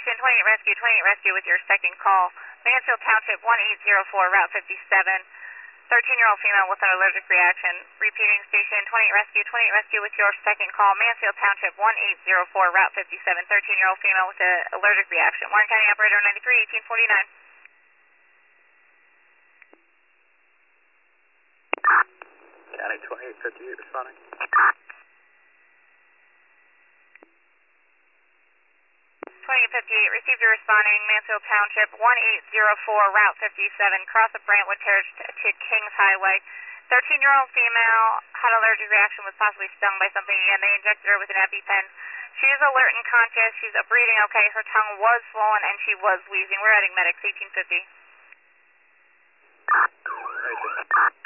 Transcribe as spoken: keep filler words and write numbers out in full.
Station, twenty-eight Rescue, twenty-eight Rescue with your second call. Mansfield Township, one eight zero four, Route fifty-seven. thirteen-year-old female with an allergic reaction. Repeating Station, twenty-eight Rescue, twenty-eight Rescue with your second call. Mansfield Township, one eight zero four, Route fifty-seven. thirteen-year-old female with an allergic reaction. Warren County Operator ninety-three, eighteen forty-nine. County twenty-eight fifty-eight responding. twenty-eight fifty-eight, received your responding, Mansfield Township, one eight zero four, Route fifty-seven, cross of Brantwood Terrace to, to Kings Highway. thirteen-year-old female had an allergic reaction, was possibly stung by something, and they injected her with an EpiPen. She is alert and conscious, she's breathing okay, her tongue was swollen, and she was wheezing. We're adding medics, eighteen fifty. Right.